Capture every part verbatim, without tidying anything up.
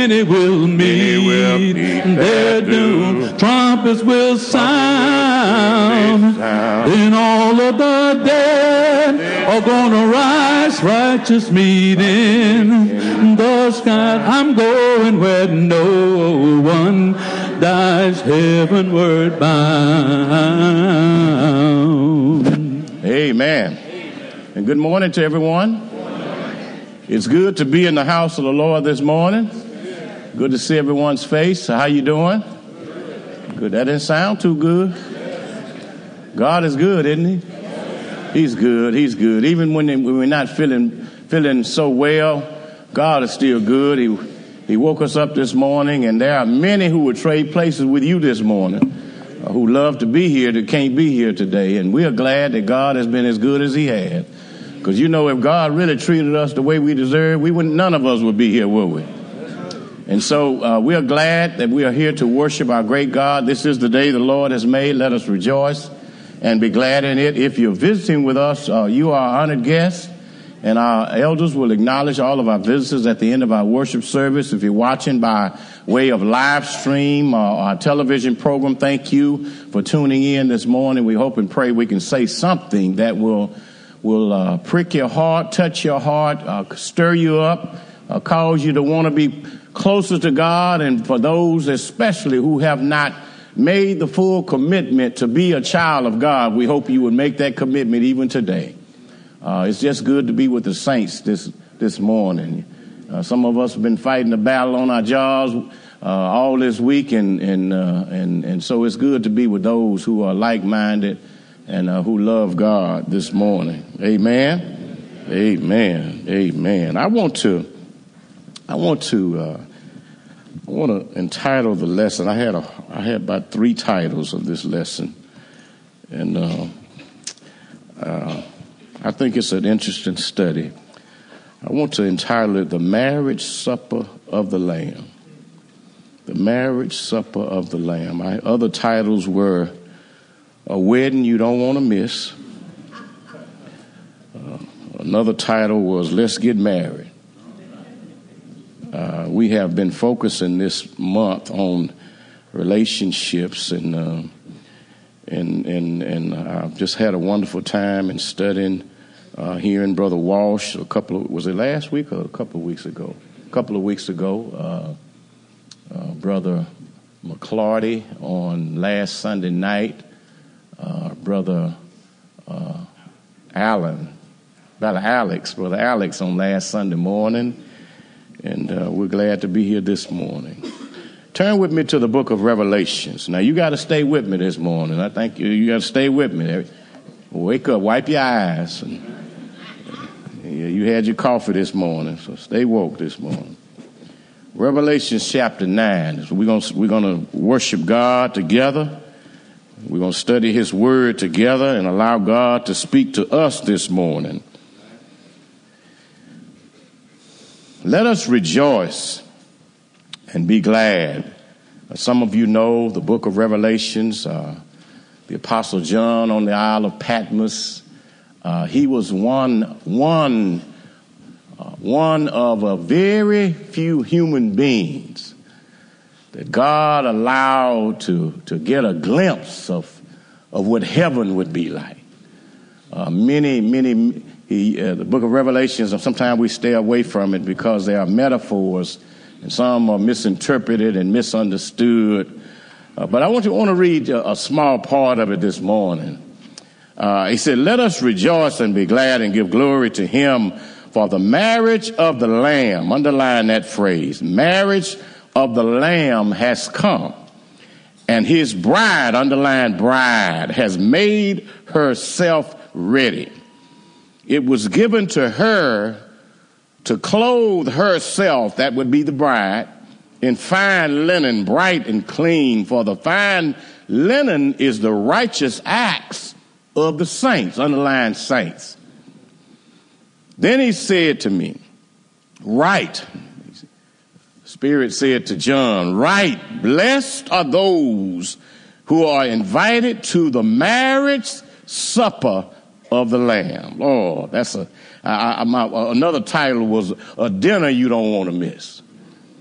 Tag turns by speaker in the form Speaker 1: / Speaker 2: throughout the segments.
Speaker 1: many will meet, will meet their doom. Trumpets will sound, then all of the dead are gonna rise, righteous meeting the sky. I'm going where no one dies, heavenward bound.
Speaker 2: Amen. And good morning to everyone. It's good to be in the house of the Lord this morning. Good to see everyone's face. How you doing? Good. That didn't sound too good. God is good, isn't he? He's good. He's good. Even when we're not feeling feeling so well, God is still good. He He woke us up this morning, and there are many who would trade places with you this morning, uh, who love to be here that can't be here today. And we are glad that God has been as good as he had. Because, you know, if God really treated us the way we deserve, we wouldn't, none of us would be here, would we? And so uh, we are glad that we are here to worship our great God. This is the day the Lord has made. Let us rejoice and be glad in it. If you're visiting with us, uh, you are our honored guest. And our elders will acknowledge all of our visitors at the end of our worship service. If you're watching by way of live stream or our television program, thank you for tuning in this morning. We hope and pray we can say something that will will uh, prick your heart, touch your heart, uh, stir you up, uh, cause you to want to be closer to God. And for those especially who have not made the full commitment to be a child of God, we hope you would make that commitment even today. Uh, it's just good to be with the saints this this morning. Uh, some of us have been fighting the battle on our jobs uh, all this week, and and, uh, and and so it's good to be with those who are like-minded and uh, who love God this morning. Amen. Amen. Amen. I want to I want to uh, I want to entitle the lesson. I had a I had about three titles of this lesson, and uh, uh, I think it's an interesting study. I want to entitle it "The Marriage Supper of the Lamb." The Marriage Supper of the Lamb. My other titles were "A Wedding You Don't Want to Miss." Uh, another title was "Let's Get Married." Uh, we have been focusing this month on relationships, and uh, and and and I've just had a wonderful time in studying, uh, hearing Brother Walsh a couple of, was it last week or a couple of weeks ago? A couple of weeks ago, uh, uh, Brother McClarty on last Sunday night. Uh, brother uh, Allen, Brother Alex, Brother Alex on last Sunday morning, and uh, we're glad to be here this morning. Turn with me to the book of Revelations. Now, you got to stay with me this morning. I think you, you got to stay with me. Wake up, wipe your eyes. And, yeah, you had your coffee this morning, so stay woke this morning. Revelations chapter nine. So we're gonna we're gonna worship God together. We're going to study his word together and allow God to speak to us this morning. Let us rejoice and be glad. Some of you know the book of Revelations, uh, the Apostle John on the Isle of Patmos. Uh, he was one, one, uh, one of a very few human beings that God allowed to, to get a glimpse of, of what heaven would be like. Uh, many, many, he, uh, the book of Revelations, sometimes we stay away from it because there are metaphors, and some are misinterpreted and misunderstood. Uh, but I want to want to read a, a small part of it this morning. Uh, he said, "Let us rejoice and be glad and give glory to him for the marriage of the Lamb." Underline that phrase, marriage of the Lamb has come, and his bride, underline bride, has made herself ready. It was given to her to clothe herself, that would be the bride, in fine linen, bright and clean, for the fine linen is the righteous acts of the saints, underline saints. Then he said to me, "Write." Spirit said to John, "Write, blessed are those who are invited to the marriage supper of the Lamb." Oh, that's a, I, I, my, another title was "A Dinner You Don't Want to Miss."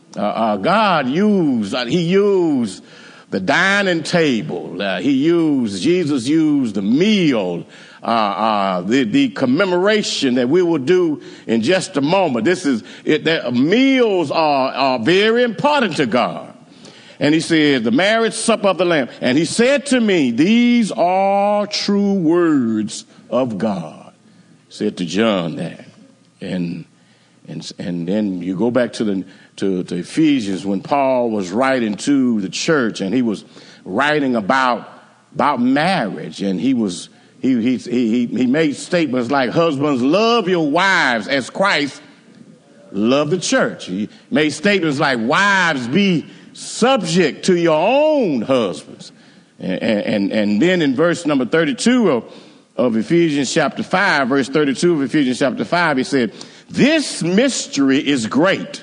Speaker 2: Uh, uh, God used, uh, he used the dining table. Uh, he used, Jesus used the meal, uh, uh, the, the commemoration that we will do in just a moment. This is, it, that meals are, are very important to God. And he said, the marriage supper of the Lamb. And he said to me, these are true words of God. Said to John that. And, and, and then you go back to the, To, to Ephesians when Paul was writing to the church, and he was writing about about marriage, and he was he he he he made statements like, husbands, love your wives as Christ loved the church. He made statements like, wives, be subject to your own husbands. And and, and then in verse number thirty-two of, of Ephesians chapter five, verse thirty-two of Ephesians chapter five, he said, this mystery is great.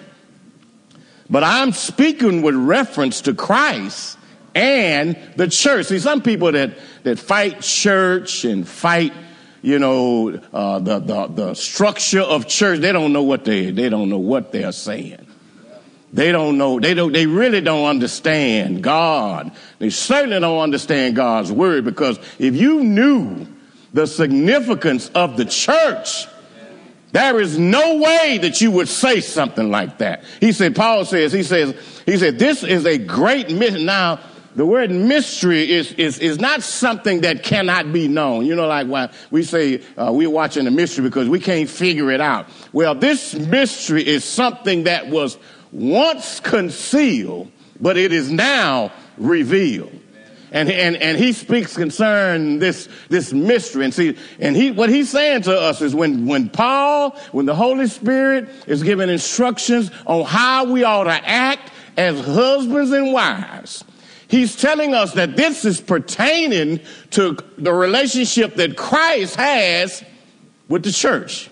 Speaker 2: But I'm speaking with reference to Christ and the church. See, some people that, that fight church and fight, you know, uh, the, the, the structure of church, they don't know what they, they don't know what they're saying. They don't know, they don't, they really don't understand God. They certainly don't understand God's word, because if you knew the significance of the church, there is no way that you would say something like that. He said, Paul says, he says, he said, this is a great mystery. Now, the word mystery is, is, is not something that cannot be known. You know, like why we say uh, we're watching a mystery because we can't figure it out. Well, this mystery is something that was once concealed, but it is now revealed. And, and, and he speaks concerning this, this mystery. And see, and he, what he's saying to us is when, when Paul, when the Holy Spirit is giving instructions on how we ought to act as husbands and wives, he's telling us that this is pertaining to the relationship that Christ has with the church.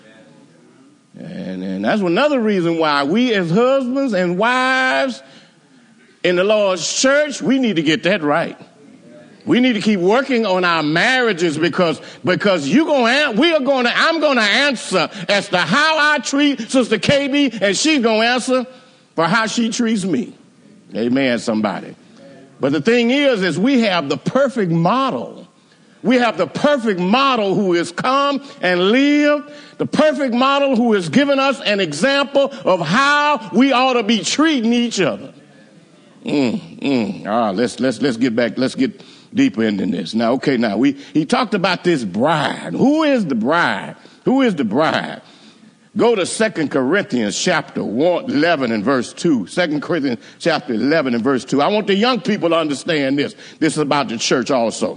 Speaker 2: And, and that's another reason why we as husbands and wives in the Lord's church, we need to get that right. We need to keep working on our marriages, because because you gonna we are going to I'm going to answer as to how I treat Sister K B, and she's going to answer for how she treats me. Amen, somebody. But the thing is, is we have the perfect model. We have the perfect model who has come and lived, the perfect model who has given us an example of how we ought to be treating each other. Mm, mm. All right, let's let's let's get back. Let's get deeper into this. Now, okay, now we he talked about this bride. Who is the bride? Who is the bride? Go to Second Corinthians chapter one, eleven and verse two. Second Corinthians chapter eleven and verse two. I want the young people to understand this. This is about the church also.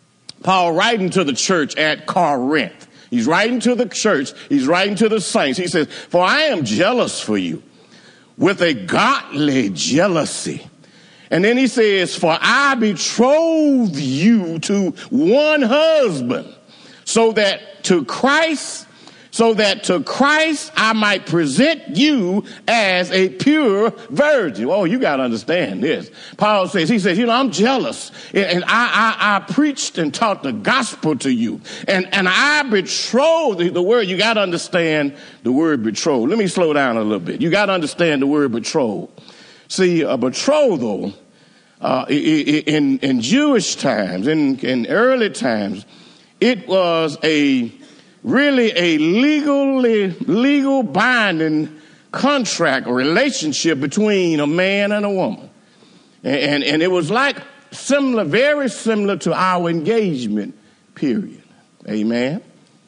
Speaker 2: Paul writing to the church at Corinth. He's writing to the church. He's writing to the saints. He says, for I am jealous for you with a godly jealousy. And then he says, for I betroth you to one husband, so that to Christ, so that to Christ I might present you as a pure virgin. Oh, you got to understand this. Paul says, he says, you know, I'm jealous. And I, I, I preached and taught the gospel to you. And, and I betrothed, the, the word, you got to understand the word betrothed. Let me slow down a little bit. You got to understand the word betrothed. See, a betrothal, uh, in, in Jewish times, in, in early times, it was a really a legally legal binding contract or relationship between a man and a woman. And, and, and it was like similar, very similar to our engagement period. Amen.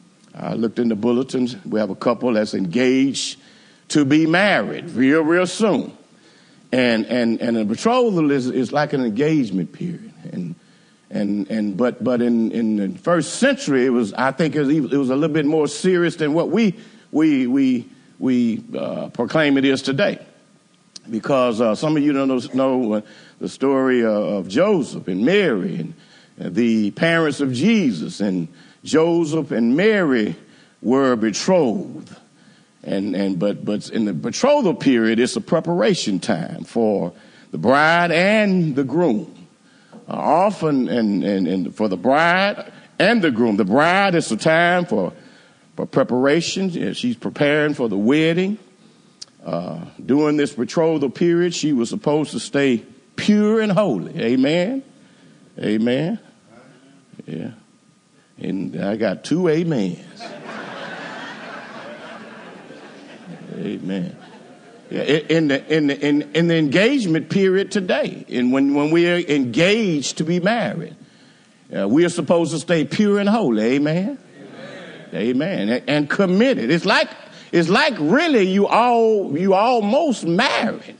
Speaker 2: I looked in the bulletins. We have a couple that's engaged to be married real, real soon. And and and a betrothal is, is like an engagement period. And and and but but in, in the first century, it was I think it was, it was a little bit more serious than what we we we we uh, proclaim it is today. Because uh, some of you don't know, know the story of Joseph and Mary and the parents of Jesus. And Joseph and Mary were betrothed. And and but but in the betrothal period, it's a preparation time for the bride and the groom. Uh, often, and, and and for the bride and the groom, the bride is a time for for preparation. Yeah, she's preparing for the wedding. uh, during this betrothal period, she was supposed to stay pure and holy. Amen. Amen. Yeah. And I got two amens. Amen. Yeah, in the in the in, in the engagement period today, and when when we are engaged to be married, uh, we are supposed to stay pure and holy. Amen. Amen. Amen. And, and committed. It's like it's like really you all you almost married,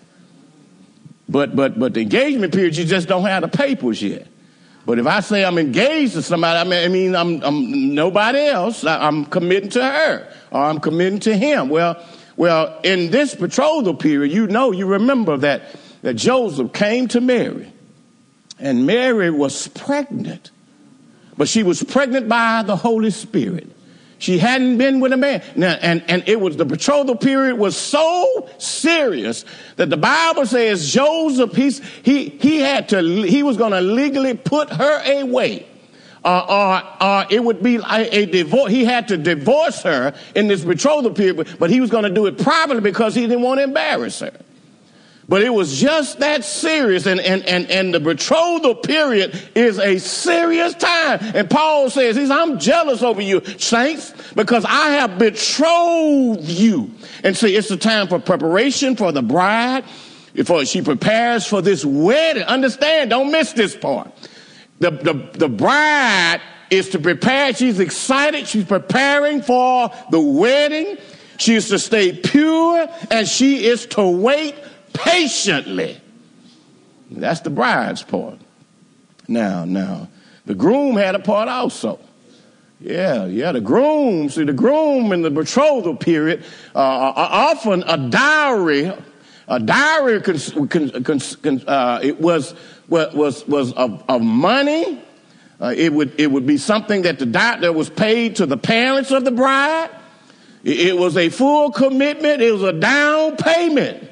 Speaker 2: but but but the engagement period you just don't have the papers yet. But if I say I'm engaged to somebody, I mean, I mean I'm, I'm nobody else. I, I'm committing to her, or I'm committing to him. Well, well, in this betrothal period, you know, you remember that that Joseph came to Mary, and Mary was pregnant, but she was pregnant by the Holy Spirit. She hadn't been with a man. Now, and, and it was the betrothal period was so serious that the Bible says Joseph, he's, he, he had to, he was going to legally put her away. Uh, or, or it would be a, a divorce. He had to divorce her in this betrothal period, but, but he was going to do it privately because he didn't want to embarrass her. But it was just that serious, and, and, and, and the betrothal period is a serious time. And Paul says, he says, I'm jealous over you, saints, because I have betrothed you. And see, it's a time for preparation for the bride, before she prepares for this wedding. Understand, don't miss this part. The, the, the bride is to prepare. She's excited. She's preparing for the wedding. She is to stay pure, and she is to wait patiently. That's the bride's part. Now, now, the groom had a part also. Yeah, yeah, the groom, see, the groom in the betrothal period, uh, often a dowry, a dowry, cons, cons, cons, uh, it was, was, was of, of money. Uh, it would, it would be something that the that was paid to the parents of the bride. It, it was a full commitment. It was a down payment.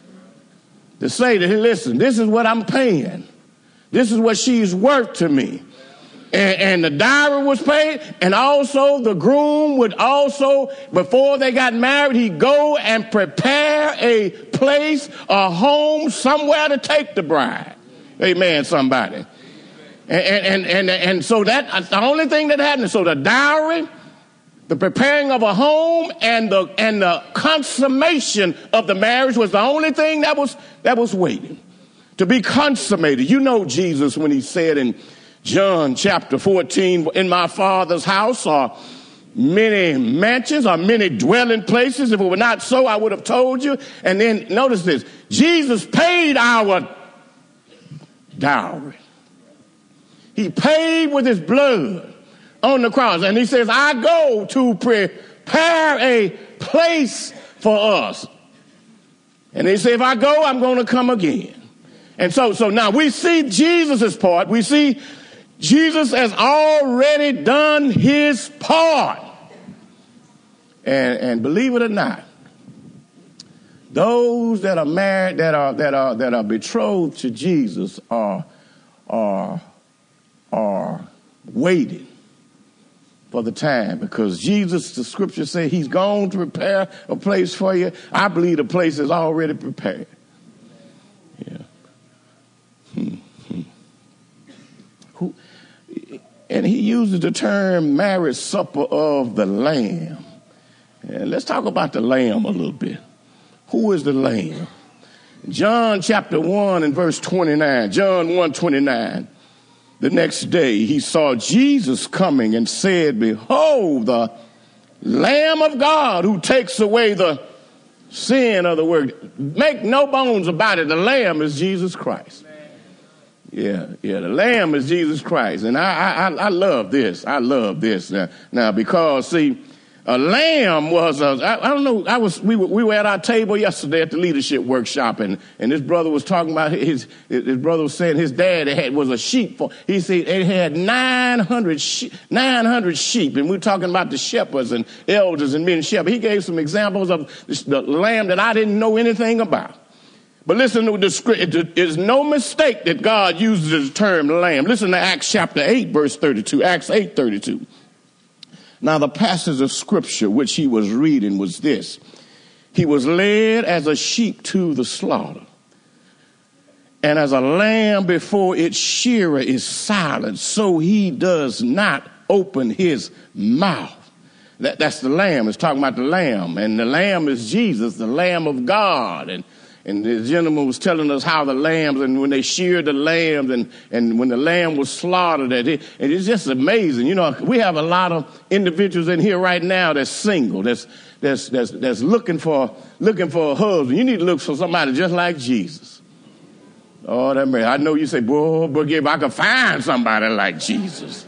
Speaker 2: To say to him, listen, this is what I'm paying. This is what she's worth to me. And, and the dowry was paid. And also the groom would also, before they got married, he'd go and prepare a place, a home, somewhere to take the bride. Amen, somebody. And, and, and, and, and so that, the only thing that happened, so the dowry, the preparing of a home, and the and the consummation of the marriage was the only thing that was that was waiting to be consummated. You know Jesus when he said in John chapter fourteen, in my Father's house are many mansions, or many dwelling places. If it were not so, I would have told you. And then notice this, Jesus paid our dowry. He paid with his blood on the cross. And he says, I go to prepare a place for us. And he said, if I go, I'm going to come again. And so, so now we see Jesus' part. We see Jesus has already done his part. And, and believe it or not, those that are married, that are, that are, that are betrothed to Jesus are, are, are waiting for the time, because Jesus, the scripture says, he's gone to prepare a place for you. I believe the place is already prepared. Yeah. Hmm. Hmm. Who, and he uses the term marriage supper of the Lamb. And let's talk about the Lamb a little bit. Who is the Lamb? John chapter one and verse twenty-nine. John one twenty-nine. The next day he saw Jesus coming and said, behold, the Lamb of God who takes away the sin of the world. Make no bones about it. The Lamb is Jesus Christ. Yeah, yeah, the Lamb is Jesus Christ. And I, I, I love this. I love this now, now because, see, a lamb was, a, I, I don't know, I was, we were, we were at our table yesterday at the leadership workshop, and, and this brother was talking about his, his brother was saying his dad had, was a sheep. For, he said it had nine hundred, she, nine hundred sheep, and we were talking about the shepherds and elders and men shepherds. He gave some examples of the lamb that I didn't know anything about. But listen to the script. It is no mistake that God uses the term lamb. Listen to Acts chapter eight, verse thirty-two. Acts eight, thirty-two. Now, the passage of scripture which he was reading was this. He was led as a sheep to the slaughter. And as a lamb before its shearer is silent, so he does not open his mouth. That, that's the lamb. It's talking about the lamb. And the lamb is Jesus, the Lamb of God. And, and the gentleman was telling us how the lambs, and when they sheared the lambs, and, and when the lamb was slaughtered, and, it, and it's just amazing. You know, we have a lot of individuals in here right now that's single, that's that's that's, that's looking for looking for a husband. You need to look for somebody just like Jesus. Oh, that man. I know you say, boy, but if I could find somebody like Jesus.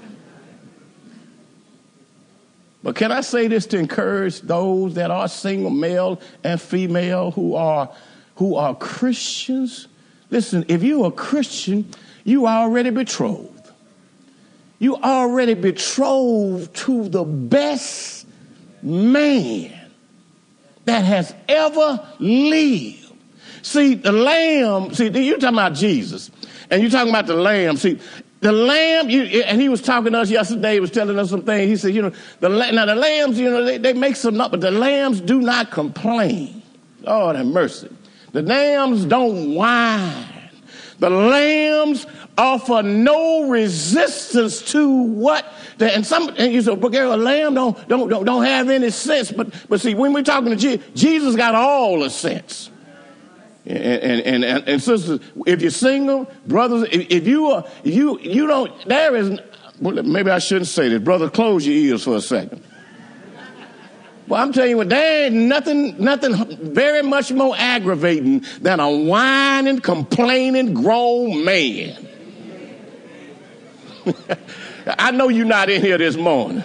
Speaker 2: But can I say this to encourage those that are single, male and female, who are who are Christians? Listen, if you're a Christian, you are already betrothed. You already betrothed to the best man that has ever lived. See, the lamb, see, you're talking about Jesus, and you're talking about the lamb. See, the lamb, you, and he was talking to us yesterday, he was telling us some things. He said, you know, the now the lambs, you know, they, they make some up, but the lambs do not complain. Lord have mercy. The lambs don't whine. The lambs offer no resistance to what, the, and some, and you say, but a lamb don't, don't, don't, don't have any sense. But, but see, when we're talking to Jesus, Jesus got all the sense. And, and, and, and sisters, if you're single, brothers, if, if you are, if you, you don't, there is, well, maybe I shouldn't say this. Brother, close your ears for a second. Well, I'm telling you what, there ain't nothing, nothing very much more aggravating than a whining, complaining, grown man. I know you're not in here this morning.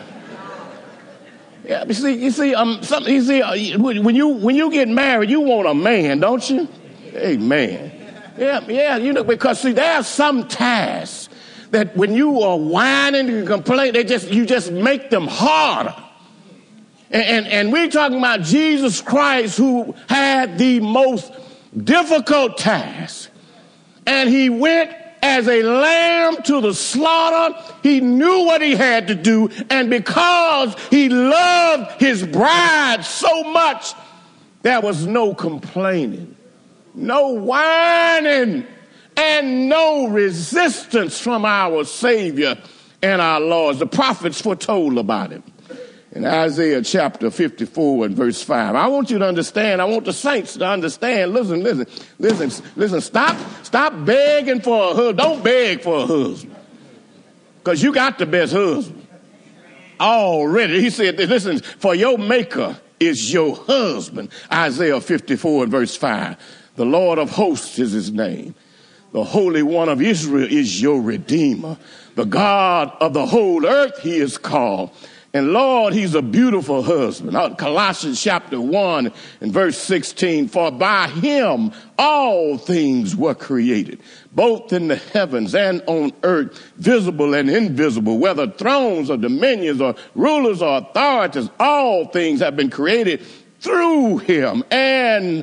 Speaker 2: Yeah, you see, you see, um, some, you see, uh, when you when you get married, you want a man, don't you? Amen. Yeah, yeah, you know, because see, there are some tasks that when you are whining and complaining, they just you just make them harder. And, and and we're talking about Jesus Christ, who had the most difficult task, and he went as a lamb to the slaughter. He knew what he had to do, and because he loved his bride so much, there was no complaining, no whining, and no resistance from our Savior and our Lord. The prophets foretold about him. In Isaiah chapter fifty-four and verse five. I want you to understand. I want the saints to understand. Listen, listen, listen, listen. Stop, stop begging for a husband. Don't beg for a husband. Because you got the best husband already. He said, listen, for your maker is your husband. Isaiah fifty-four and verse five. The Lord of hosts is his name. The Holy One of Israel is your Redeemer. The God of the whole earth he is called. And Lord, he's a beautiful husband. Colossians chapter one and verse sixteen, for by him all things were created, both in the heavens and on earth, visible and invisible, whether thrones or dominions or rulers or authorities, all things have been created through him and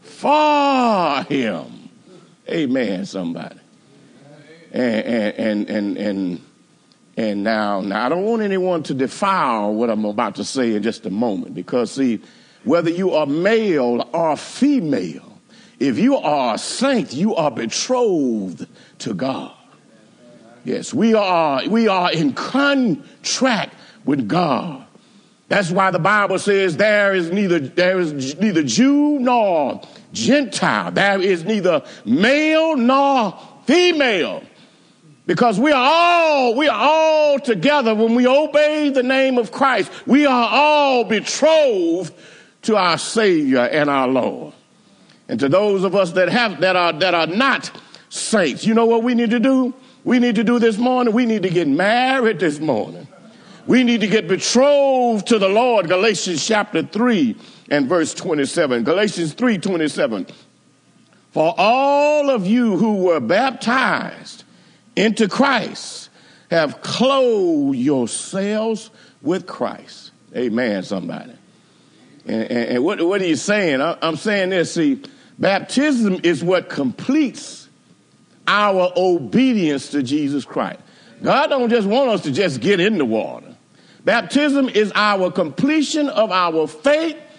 Speaker 2: for him. Amen, somebody. And, and, and, and, and And now, now, I don't want anyone to defile what I'm about to say in just a moment, because, see, whether you are male or female, if you are a saint, you are betrothed to God. Yes, we are, we are in contract with God. That's why the Bible says there is neither, there is neither Jew nor Gentile. There is neither male nor female. Because we are all, we are all together when we obey the name of Christ. We are all betrothed to our Savior and our Lord. And to those of us that have, that are, that are not saints, you know what we need to do? We need to do this morning. We need to get married this morning. We need to get betrothed to the Lord. Galatians chapter three and verse twenty-seven. Galatians three twenty-seven. For all of you who were baptized into Christ have clothed yourselves with Christ. Amen, somebody. And, and, and what, what are you saying? I, I'm saying this, see, baptism is what completes our obedience to Jesus Christ. God don't just want us to just get in the water. Baptism is our completion of our faith,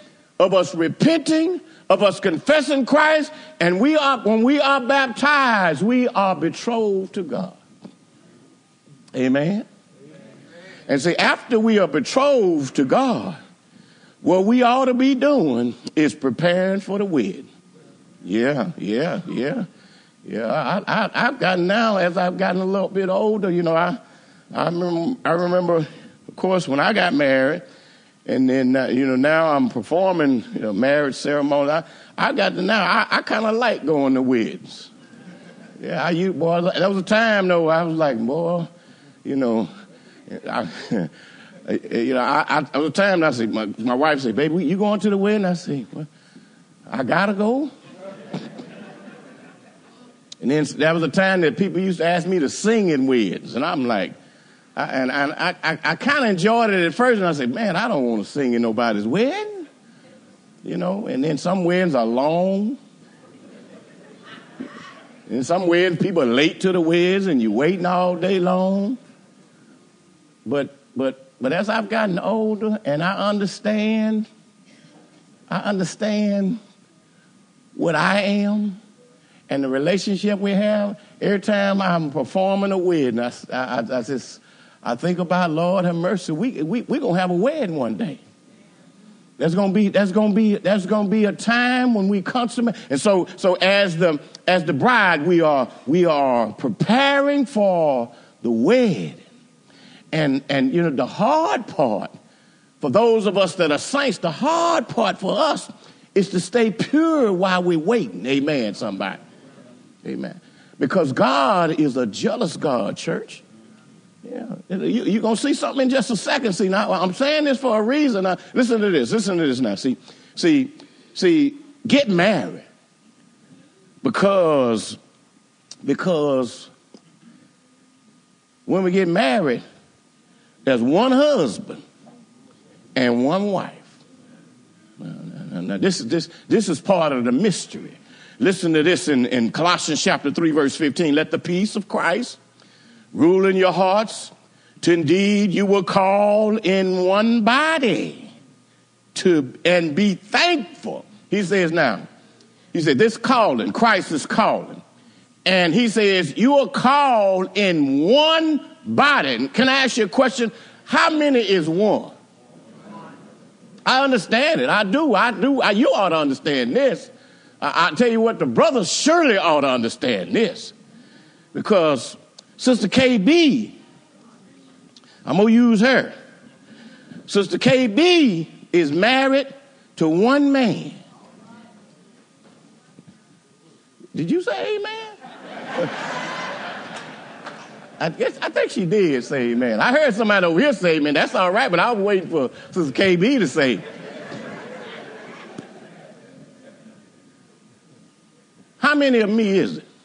Speaker 2: of us repenting, of us confessing Christ, and we are when we are baptized, we are betrothed to God. Amen. And see, after we are betrothed to God, what we ought to be doing is preparing for the wedding. Yeah, yeah, yeah, yeah. I, I, I've gotten now, as I've gotten a little bit older, you know, I, I remember, I remember, of course, when I got married, and then, uh, you know, now I'm performing, you know, marriage ceremony. I, I got to now, I, I kind of like going to weddings. Yeah, I used, boy, there was a time, though, I was like, boy, you know, I, you know, I, I, there was a time I said, my, my wife said, baby, you going to the wedding? I said, well, I got to go. And then there was a time that people used to ask me to sing in weddings. And I'm like, I, and, and I, I, I kind of enjoyed it at first. And I said, man, I don't want to sing in nobody's wedding. You know, and then some weddings are long. In some weddings, people are late to the weddings and you're waiting all day long. But, but, but as I've gotten older and I understand, I understand what I am and the relationship we have. Every time I'm performing a wedding, I, I, I just I think about, Lord have mercy. We we we're gonna have a wedding one day. There's gonna be that's gonna be that's gonna be a time when we consummate. And so so as the as the bride, we are we are preparing for the wedding. And and you know the hard part for those of us that are saints, the hard part for us is to stay pure while we're waiting. Amen, somebody. Amen. Because God is a jealous God, church. Yeah. You, you're going to see something in just a second. See, now, I'm saying this for a reason. Now, listen to this. Listen to this now. See, see, see, get married. Because, because when we get married, there's one husband and one wife. Now, now, now, this, this, this is part of the mystery. Listen to this in, in Colossians chapter three, verse fifteen. Let the peace of Christ rule in your hearts. To indeed you were called in one body to and be thankful. He says now, he said this calling, Christ is calling. And he says you are called in one body. Can I ask you a question? How many is one? I understand it. I do. I do. I, you ought to understand this. I, I tell you what, the brothers surely ought to understand this. Because Sister K B, I'm going to use her. Sister K B is married to one man. Did you say amen? I guess I think she did say amen. I heard somebody over here say amen. That's all right, but I was waiting for Sister K B to say. How many of me is it?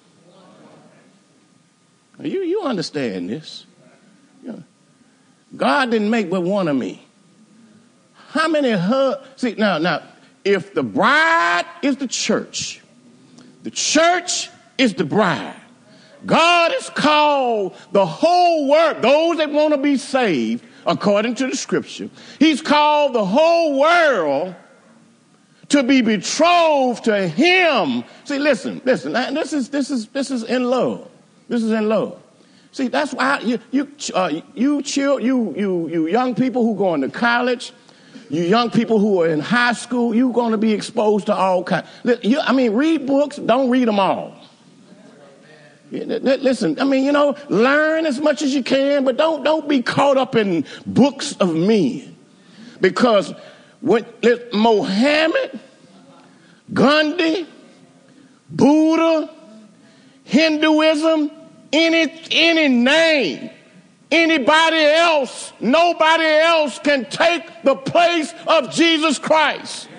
Speaker 2: You you understand this? You know, God didn't make but one of me. How many her? See now now if the bride is the church, the church is the bride. God has called the whole world, those that want to be saved, according to the scripture. He's called the whole world to be betrothed to him. See, listen, listen. This is this is this is in love. This is in love. See, that's why you you uh, you chill you you you young people who going to college, you young people who are in high school, you're going to be exposed to all kinds. You, I mean, read books. Don't read them all. Listen, I mean, you know, learn as much as you can, but don't don't be caught up in books of men. Because when Mohammed, Gandhi, Buddha, Hinduism, any any name, anybody else, nobody else can take the place of Jesus Christ.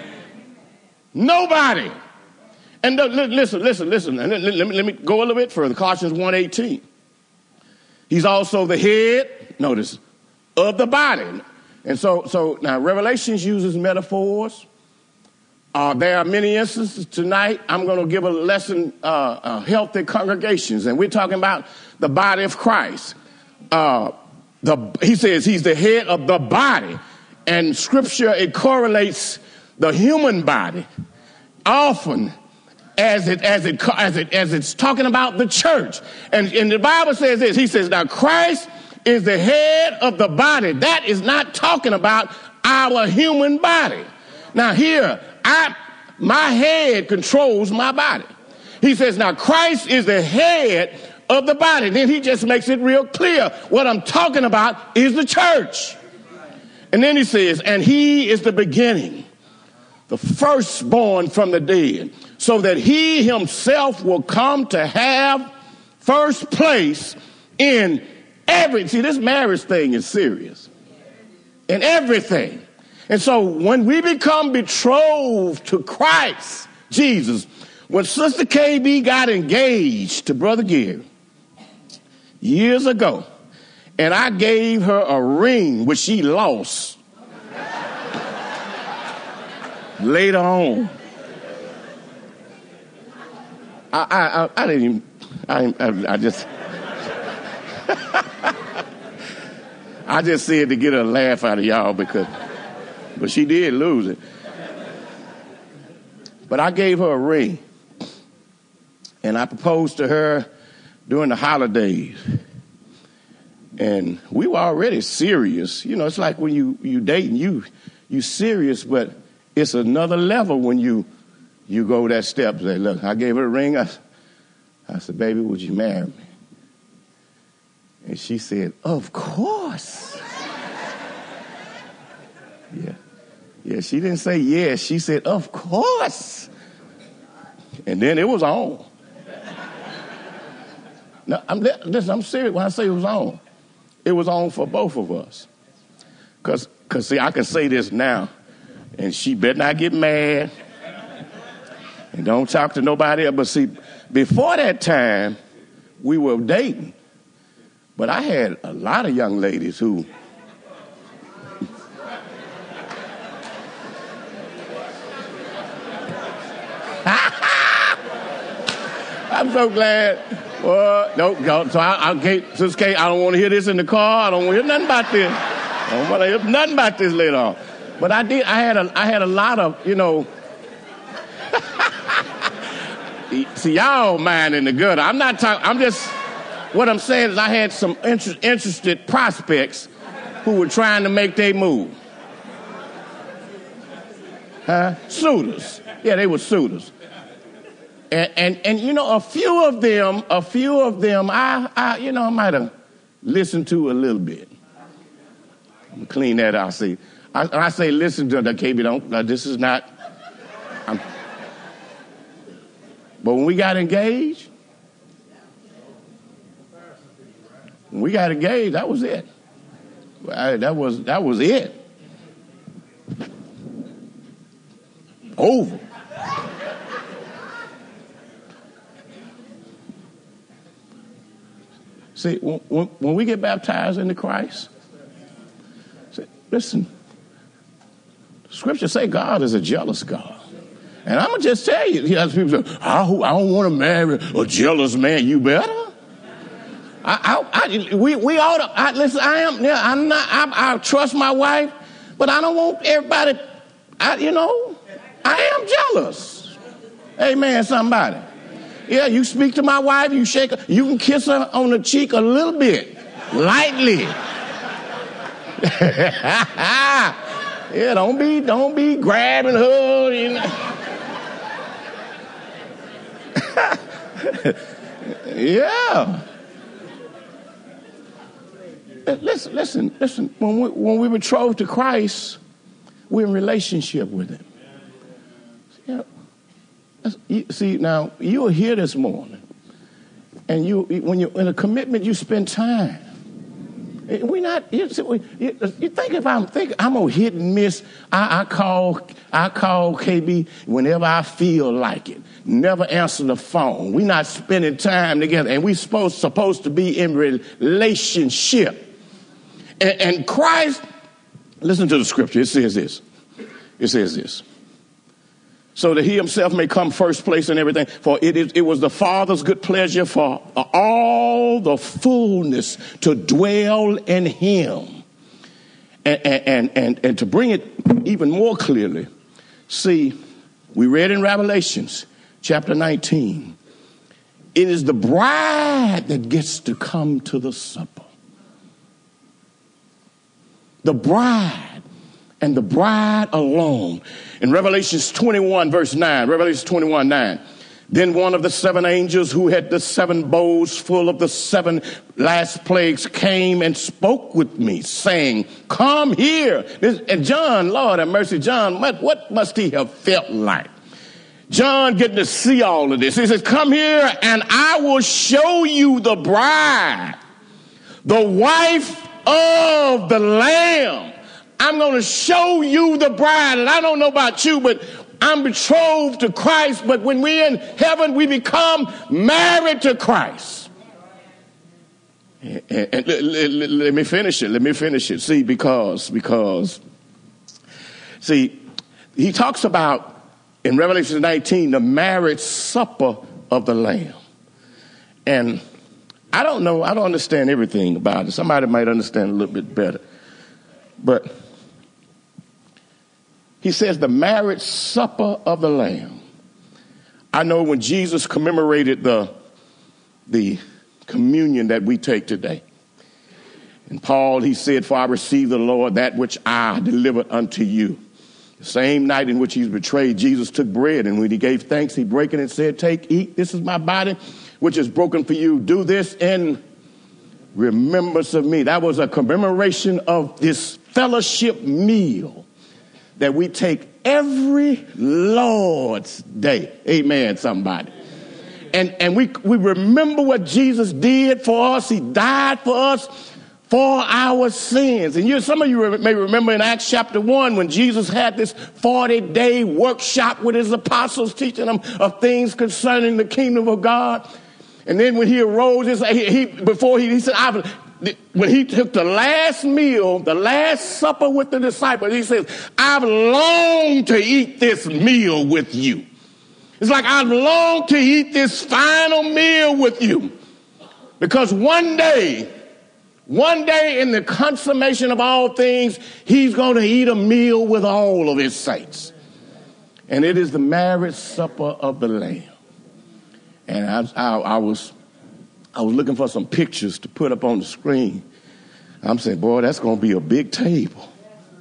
Speaker 2: Nobody. And listen, listen, listen. And let, let, me, let me go a little bit further. Colossians one eighteen. He's also the head, notice, of the body. And so, so now Revelations uses metaphors. Uh, there are many instances tonight. I'm going to give a lesson, uh, uh, healthy congregations. And we're talking about the body of Christ. Uh, the, he says he's the head of the body. And scripture, it correlates the human body, often as it as it as it as it's talking about the church. And, and the Bible says this. He says, now Christ is the head of the body. That is not talking about our human body. Now here, I my head controls my body. He says, now Christ is the head of the body. Then he just makes it real clear. What I'm talking about is the church. And then he says, and he is the beginning, the firstborn from the dead, so that he himself will come to have first place in every. See, this marriage thing is serious. In everything. And so when we become betrothed to Christ, Jesus, when Sister K B got engaged to Brother Gary years ago, and I gave her a ring which she lost later on. I, I, I, I didn't even, I, I, I just, I just said to get a laugh out of y'all because, but she did lose it. But I gave her a ring, and I proposed to her during the holidays. And we were already serious. You know, it's like when you, you dating, you, you serious, but it's another level when you, you go that step. Say, look, I gave her a ring. I, I said, baby, would you marry me? And she said, of course. Yeah. Yeah, she didn't say yes. She said, of course. And then it was on. No, I'm, listen, I'm serious when I say it was on. It was on for both of us. Because, cause see, I can say this now, and she better not get mad, and don't talk to nobody else. But see, before that time, we were dating. But I had a lot of young ladies who, I'm so glad. Well, no, no. So I, I can't, Sister Kate, I don't want to hear this in the car. I don't want to hear nothing about this. I don't want to hear nothing about this later on. But I did. I had a. I had a lot of, you know. See, y'all mind in the gutter. I'm not talking. I'm just. What I'm saying is, I had some inter- interested prospects who were trying to make their move. Huh? Suitors. Yeah, they were suitors. And, and, and, you know, a few of them, a few of them, I, I you know, I might have listened to a little bit. I'm going to clean that out. See, I, I say listen to the K B, don't, uh, this is not. I'm, but when we got engaged, when we got engaged, that was it. I, that was, that was it. Over. See, when, when we get baptized into Christ, see, listen, Scripture say God is a jealous God. And I'm going to just tell you, you know, people say, I, I don't want to marry a jealous man. You better. I, I, I, we, we ought to, I, listen, I am, yeah, I'm not, I, I trust my wife, but I don't want everybody, I, you know, I am jealous. Amen, somebody. Yeah, you speak to my wife, you shake her, you can kiss her on the cheek a little bit, lightly. Yeah, don't be, don't be grabbing her. You know. Yeah. Listen, listen, listen. When we, when we betrothed to Christ, we're in relationship with Him. Yeah. You, see, now, you are here this morning, and you, when you're in a commitment, you spend time. We not, you, you, you think if I'm thinking, I'm gonna hit and miss, I, I call, I call K B whenever I feel like it. Never answer the phone. We're not spending time together, and we're supposed, supposed to be in relationship. And, and Christ, listen to the scripture, it says this, it says this. So that he himself may come first place in everything. For it is, it was the Father's good pleasure for all the fullness to dwell in him. And, and, and, and to bring it even more clearly, See, we read in Revelations chapter nineteen, it is the bride that gets to come to the supper. The bride and the bride alone. In Revelations twenty-one, verse nine, Revelations twenty-one, nine. Then one of the seven angels who had the seven bowls full of the seven last plagues came and spoke with me, saying, come here. This, and John, Lord have mercy, John, what, what must he have felt like? John getting to see all of this. He says, come here and I will show you the bride, the wife of the Lamb. I'm going to show you the bride. And I don't know about you, but I'm betrothed to Christ, but when we're in heaven, we become married to Christ. And, and, and let, let, let me finish it. Let me finish it. See, because, because, see, he talks about in Revelation nineteen, the marriage supper of the Lamb. And I don't know, I don't understand everything about it. Somebody might understand a little bit better. But he says the marriage supper of the Lamb. I know when Jesus commemorated the, the communion that we take today. And Paul, he said, for I received the Lord that which I delivered unto you. The same night in which he was betrayed, Jesus took bread, and when he gave thanks, he broke it and said, take, eat, this is my body, which is broken for you. Do this in remembrance of me. That was a commemoration of this fellowship meal that we take every Lord's Day. Amen, somebody. And and we, we remember what Jesus did for us. He died for us for our sins. And you, some of you may remember in Acts chapter one when Jesus had this forty-day workshop with his apostles, teaching them of things concerning the kingdom of God. And then when he arose, he, he before he, he said, I've, when he took the last meal, the last supper with the disciples, he says, I've longed to eat this meal with you. It's like I've longed to eat this final meal with you. Because one day, one day in the consummation of all things, he's going to eat a meal with all of his saints. And it is the marriage supper of the Lamb. And I, I, I was I was looking for some pictures to put up on the screen. I'm saying, boy, that's going to be a big table.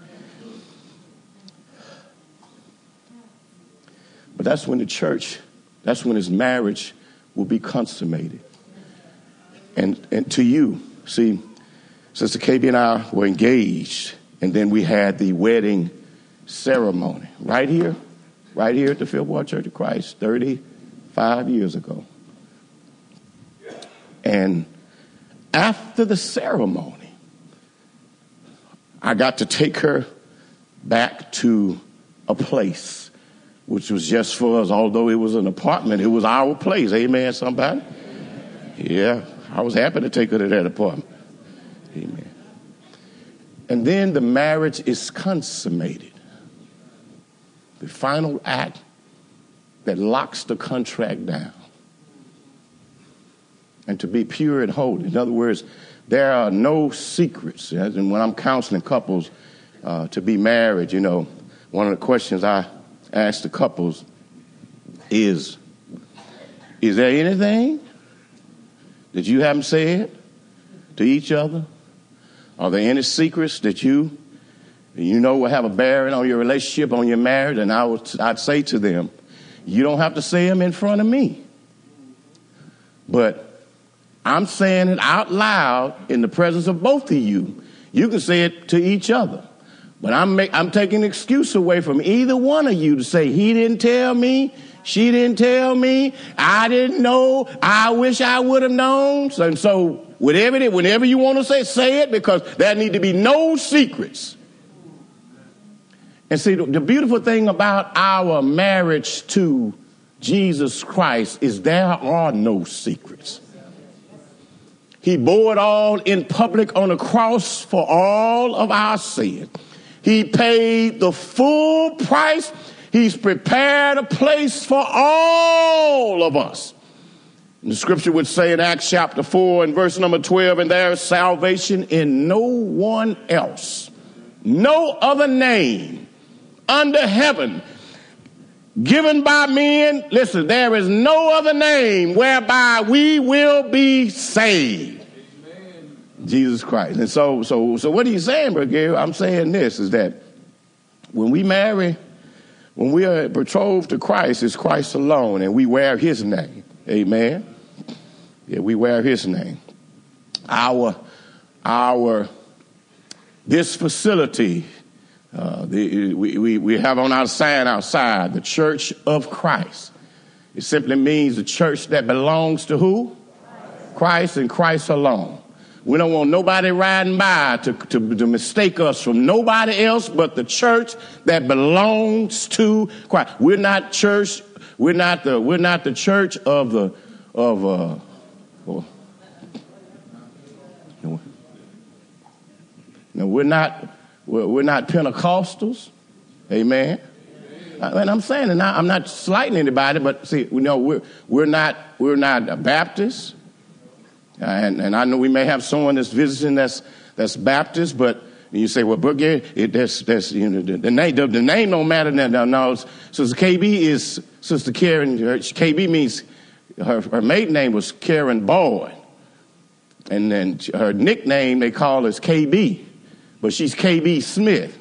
Speaker 2: But that's when the church, that's when his marriage will be consummated. And and to you, see, Sister K B and I were engaged, and then we had the wedding ceremony right here, right here at the Fillmore Church of Christ, thirty-five years ago. And after the ceremony, I got to take her back to a place which was just for us. Although it was an apartment, it was our place. Amen, somebody? Yeah, I was happy to take her to that apartment. Amen. And then the marriage is consummated. The final act that locks the contract down. And to be pure and holy. In other words, there are no secrets. And when I'm counseling couples uh, to be married, you know, one of the questions I ask the couples is, is there anything that you haven't said to each other? Are there any secrets that you, you know, will have a bearing on your relationship, on your marriage? And I would, I'd say to them, you don't have to say them in front of me. But I'm saying it out loud in the presence of both of you. You can say it to each other. But I'm make, I'm taking an excuse away from either one of you to say, he didn't tell me, she didn't tell me, I didn't know, I wish I would have known. So, and so whatever, it, whenever you want to say, say it, because there need to be no secrets. And see, the, the beautiful thing about our marriage to Jesus Christ is there are no secrets. He bore it all in public on the cross for all of our sin. He paid the full price. He's prepared a place for all of us. And the scripture would say in Acts chapter four and verse number twelve, and there is salvation in no one else, no other name under heaven given by men. Listen, there is no other name whereby we will be saved. Amen. Jesus Christ. And so, so, so what are you saying, Brother Gary? I'm saying this is that when we marry, when we are betrothed to Christ, it's Christ alone, and we wear his name. Amen. Yeah, we wear his name. Our, our, this facility, uh, the, we, we, we have on our sign outside, the Church of Christ. It simply means the church that belongs to who? Christ, Christ and Christ alone. We don't want nobody riding by to, to, to mistake us from nobody else but the church that belongs to Christ. We're not church. We're not the. We're not the church of the of. Uh, oh, no, we're not. We're, we're not Pentecostals. Amen. And I'm saying, and I, I'm not slighting anybody, but see, you know, we're we're not we're not Baptists. And, and I know we may have someone that's visiting that's that's Baptist, but you say, well, Brooke, it, that's that's you know the, the name the, the name don't matter now. No, no, Sister K B is Sister Karen. K B means her her maiden name was Karen Boyd, and then her nickname they call is K B, but she's K B Smith.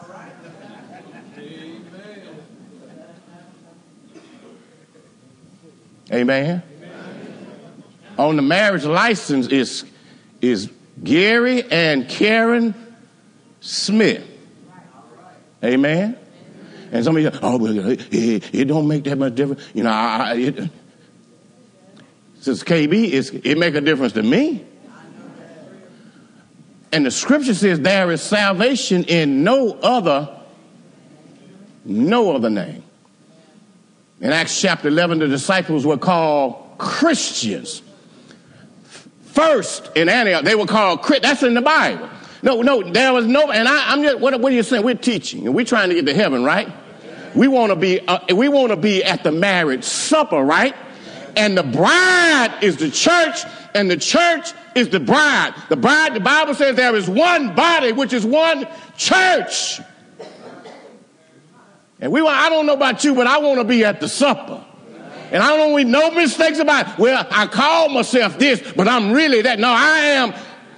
Speaker 2: Amen. On the marriage license is is Gary and Karen Smith. Amen. And some of you, oh, well, it, it don't make that much difference. You know, I, it, since K B is, it make a difference to me. And the scripture says there is salvation in no other, no other name. In Acts chapter eleven, the disciples were called Christians. First in Antioch, they were called Christians. That's in the Bible. No, no, there was no, and I, I'm just, what, what are you saying? We're teaching, and we're trying to get to heaven, right? We want to be, uh, we want to be at the marriage supper, right? And the bride is the church, and the church is the bride. The bride, the Bible says there is one body, which is one church. And we want, I don't know about you, but I want to be at the supper. And I don't want no mistakes about it. Well, I call myself this, but I'm really that. No, I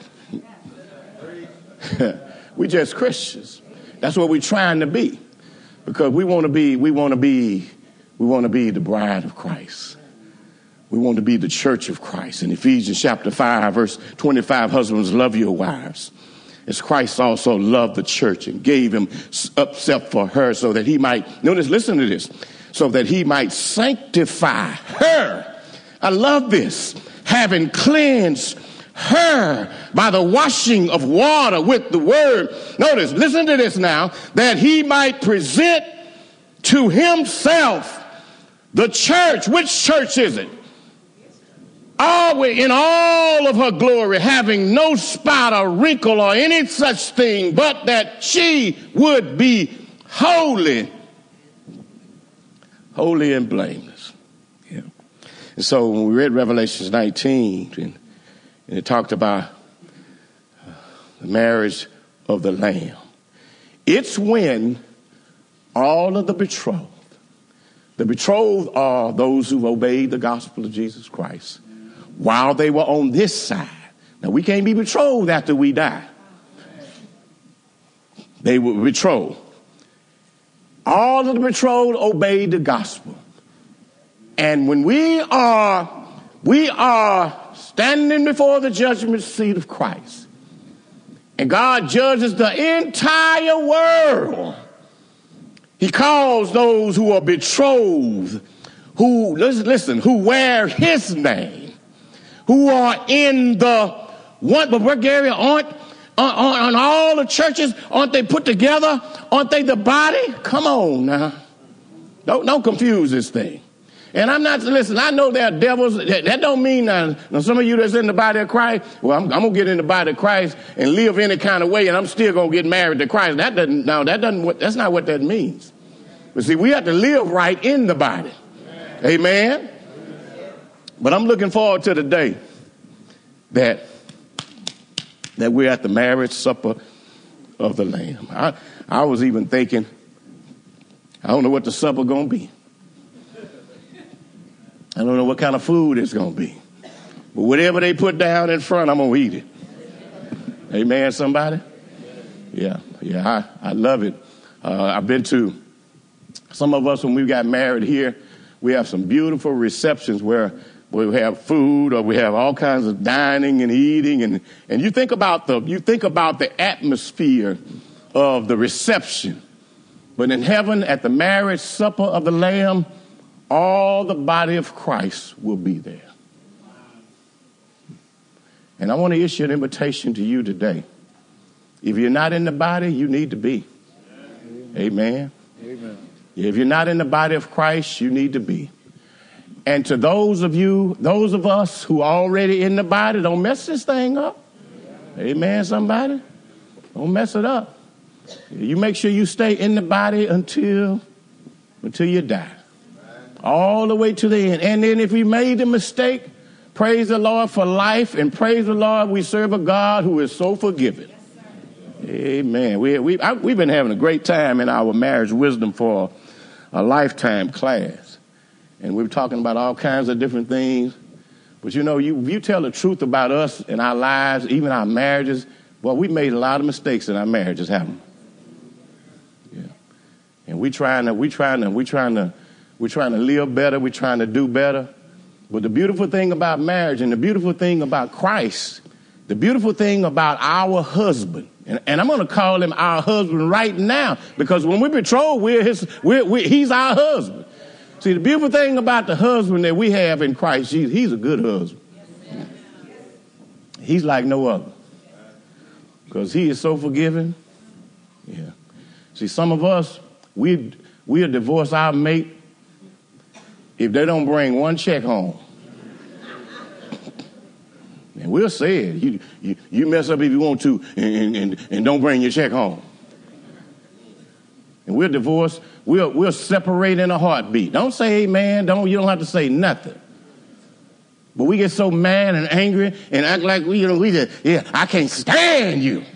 Speaker 2: am. We just Christians. That's what we're trying to be. Because we want to be, we want to be, we want to be the bride of Christ. We want to be the church of Christ. In Ephesians chapter five, verse twenty-five, husbands, love your wives, as Christ also loved the church and gave himself for her so that he might, notice, listen to this, so that he might sanctify her. I love this. Having cleansed her by the washing of water with the word. Notice, listen to this now, that he might present to himself the church. Which church is it? All in all of her glory, having no spot or wrinkle or any such thing, but that she would be holy, holy and blameless. Yeah. And so when we read Revelation nineteen, and, and it talked about uh, the marriage of the Lamb, it's when all of the betrothed, the betrothed are those who've obeyed the gospel of Jesus Christ while they were on this side. Now, we can't be betrothed after we die. They were betrothed. All of the betrothed obeyed the gospel. And when we are, we are standing before the judgment seat of Christ, and God judges the entire world, he calls those who are betrothed, who, listen, who wear his name, who are in the one, but where Gary, aren't, on, on all the churches, aren't they put together? Aren't they the body? Come on now. Don't, don't confuse this thing. And I'm not, listen, I know there are devils. That, that don't mean uh, now some of you that's in the body of Christ, well, I'm, I'm going to get in the body of Christ and live any kind of way, and I'm still going to get married to Christ. That doesn't, no, that doesn't, that's not what that means. But see, we have to live right in the body. Amen. Amen. But I'm looking forward to the day that that we're at the marriage supper of the Lamb. I, I was even thinking, I don't know what the supper going to be. I don't know what kind of food it's going to be. But whatever they put down in front, I'm going to eat it. Amen, somebody? Yeah, yeah, I, I love it. Uh, I've been to, some of us when we got married here, we have some beautiful receptions where we have food or we have all kinds of dining and eating. And, and you think about the, you think about the atmosphere of the reception. But in heaven, at the marriage supper of the Lamb, all the body of Christ will be there. And I want to issue an invitation to you today. If you're not in the body, you need to be. Amen. Amen. If you're not in the body of Christ, you need to be. And to those of you, those of us who are already in the body, don't mess this thing up. Amen, somebody? Don't mess it up. You make sure you stay in the body until, until you die. All the way to the end. And then if we made a mistake, praise the Lord for life, and praise the Lord, we serve a God who is so forgiving. Amen. We, we, I, we've been having a great time in our marriage wisdom for a lifetime class. And we're talking about all kinds of different things. But, you know, you, you tell the truth about us and our lives, even our marriages, well, we made a lot of mistakes in our marriages, haven't we? Yeah. And we trying to, we trying to, we trying to, we're trying to live better. We're trying to do better. But the beautiful thing about marriage and the beautiful thing about Christ, the beautiful thing about our husband, and, and I'm going to call him our husband right now, because when we're betrothed, we're his, we're, we're, he's our husband. See, the beautiful thing about the husband that we have in Christ Jesus, he's a good husband. He's like no other, because he is so forgiving. Yeah. See, some of us, we we'll divorce our mate if they don't bring one check home. And we'll say it. You, you, you mess up if you want to and, and, and don't bring your check home. And we'll divorce. We'll, we'll separate in a heartbeat. Don't say amen. Don't, you don't have to say nothing. But we get so mad and angry and act like we, you know, we just, yeah, I can't stand you.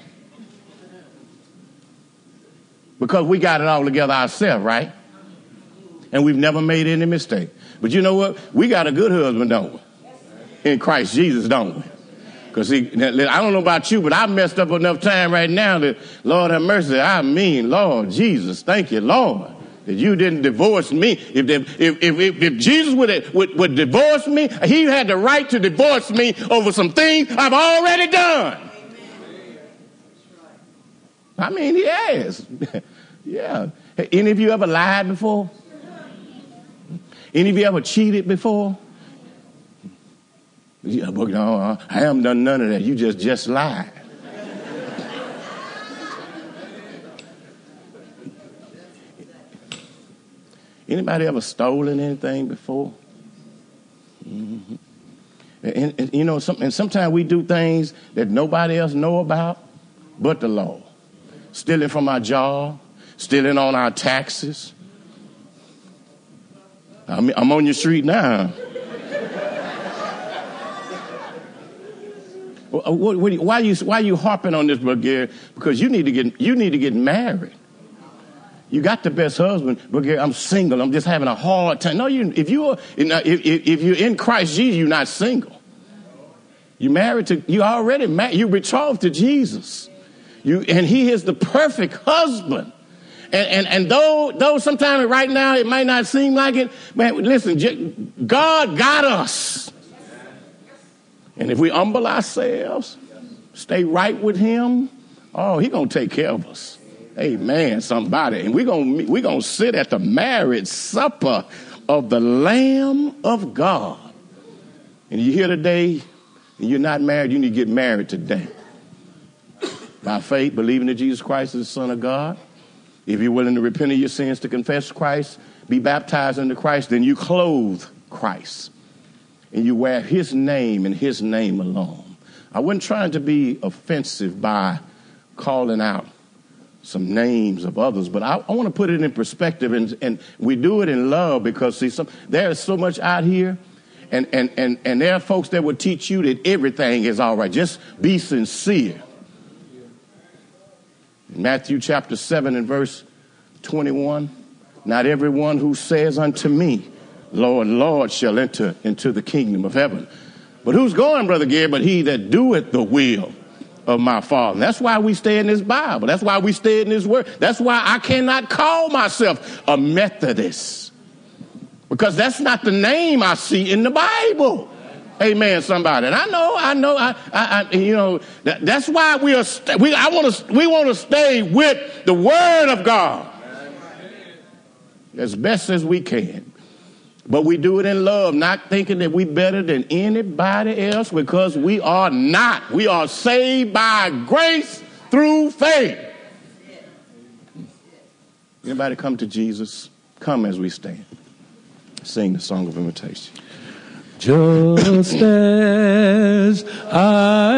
Speaker 2: Because we got it all together ourselves, right? And we've never made any mistake. But you know what? We got a good husband, don't we? In Christ Jesus, don't we? Because I don't know about you, but I messed up enough time right now that, Lord have mercy, I mean, Lord Jesus, thank you, Lord, that you didn't divorce me. If they, if, if, if, if Jesus would, would, would divorce me, he had the right to divorce me over some things I've already done. I mean, he has. Yeah. Any of you ever lied before? Any of you ever cheated before? Yeah, but no, I haven't done none of that. You just just lied. Anybody ever stolen anything before? Mm-hmm. And, and you know, some, and sometimes we do things that nobody else know about but the law. Stealing from our job, stealing on our taxes. I'm, I'm on your street now. What, what, why are you why are you harping on this, Brother Gary? Because you need to get you need to get married. You got the best husband, Brother Gary. I'm single. I'm just having a hard time. No, you if you are if, if you're in Christ Jesus, you're not single. You married to you already married. You betrothed to Jesus. You and He is the perfect husband. And and and though though sometimes right now it might not seem like it, man, listen, God got us. And if we humble ourselves, stay right with Him, oh, He's going to take care of us. Amen, somebody. And we're going we're going to sit at the marriage supper of the Lamb of God. And you're here today, and you're not married, you need to get married today. By faith, believing that Jesus Christ is the Son of God. If you're willing to repent of your sins, to confess Christ, be baptized into Christ, then you clothe Christ. And you wear His name and His name alone. I wasn't trying to be offensive by calling out some names of others, but I, I want to put it in perspective, and, and we do it in love because, see, some, there is so much out here, and, and, and, and there are folks that will teach you that everything is all right. Just be sincere. In Matthew chapter seven and verse twenty-one, not everyone who says unto me, Lord, Lord shall enter into the kingdom of heaven. But who's going, Brother Gary, but he that doeth the will of my Father. And that's why we stay in this Bible. That's why we stay in this word. That's why I cannot call myself a Methodist, because that's not the name I see in the Bible. Amen, somebody. And I know, I know, I, I, I you know, that, that's why we are. St- we I want to. We want to stay with the Word of God as best as we can. But we do it in love, not thinking that we're better than anybody else, because we are not. We are saved by grace through faith. Anybody come to Jesus? Come as we stand. Sing the song of invitation.
Speaker 1: Just as I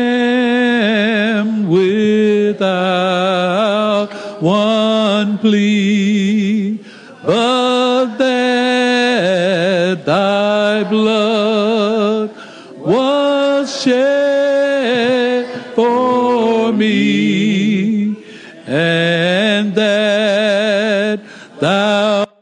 Speaker 1: am without one plea, but that thy blood was shed for me, and that thou